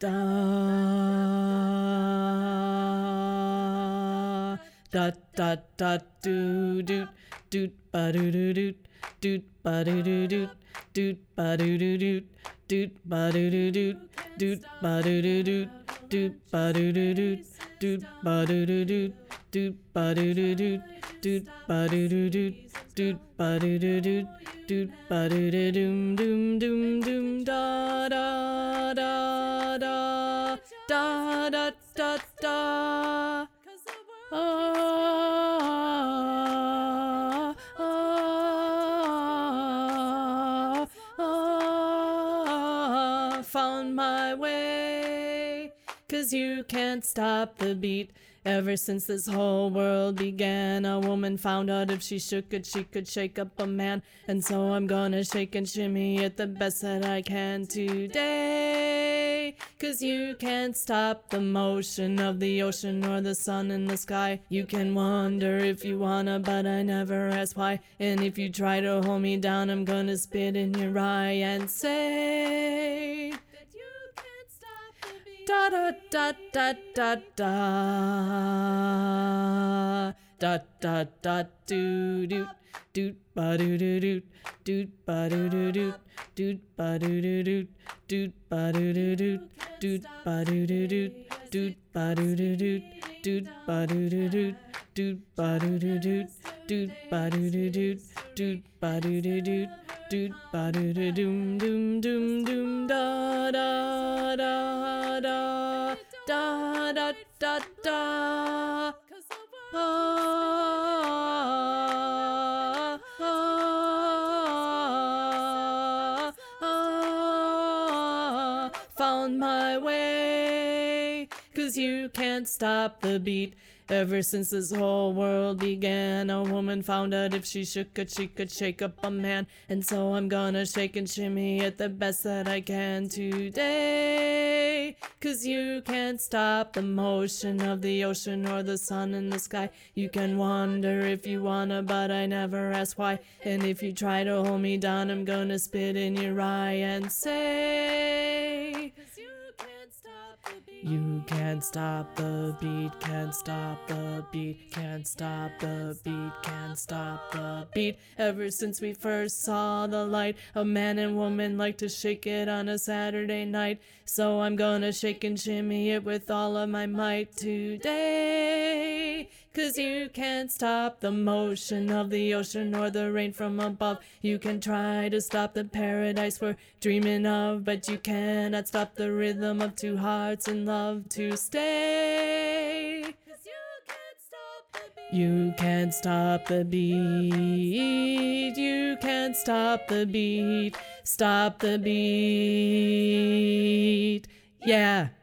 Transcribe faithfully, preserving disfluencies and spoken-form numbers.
Da da da da do do do ba do do do do ba do do do do ba do do do do ba do do do do ba do do do do ba do do do do ba do do do do ba do do do do ba do do do do ba do do do do ba do do doom doom doom doom da da da da da da da da. Ah, ah, ah, found my way, 'cause you can't stop the beat. Ever since this whole world began, a woman found out if she shook it, she could shake up a man. And so I'm gonna shake and shimmy it the best that I can today. 'Cause you can't stop the motion of the ocean or the sun in the sky. You can wonder if you wanna, but I never ask why. And if you try to hold me down, I'm gonna spit in your eye and say da da da da da da da da da do do do ba do do do do ba do do do do ba do do do do ba do do do do ba do do do do ba do do do do ba do do do do ba do do do do ba do do do do ba do do do do ba do do doom doom doom doom da da da da da da da da. Ah, ah, ah, found my way, 'cause you can't stop the beat. Ever since this whole world began, a woman found out if she shook it, she could shake up a man. And so I'm gonna shake and shimmy it the best that I can today. 'Cause you can't stop the motion of the ocean or the sun in the sky. You can wonder if you wanna, but I never ask why. And if you try to hold me down, I'm gonna spit in your eye and say, you can't stop the beat, can't stop the beat, can't stop the beat, can't stop the beat. Ever since we first saw the light, a man and woman like to shake it on a Saturday night. So I'm gonna shake and shimmy it with all of my might today. 'Cause you can't stop the motion of the ocean or the rain from above. You can try to stop the paradise we're dreaming of, but you cannot stop the rhythm of two hearts in love to stay. 'Cause you can't stop the beat. You can't stop the beat. You can't stop the beat. Stop the beat. Yeah.